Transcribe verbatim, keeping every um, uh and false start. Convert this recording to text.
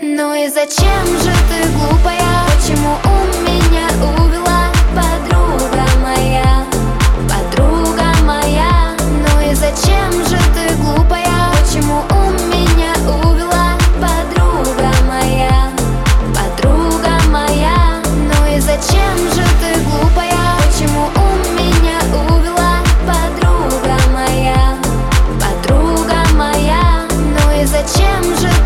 Ну и зачем же ты глупая? Почему у меня увела подруга моя? Подруга моя. Ну и зачем же ты глупая? Почему у меня увела подруга моя? Подруга моя. Ну и зачем же ты глупая? Почему у меня увела подруга моя? Подруга моя. Ну и зачем же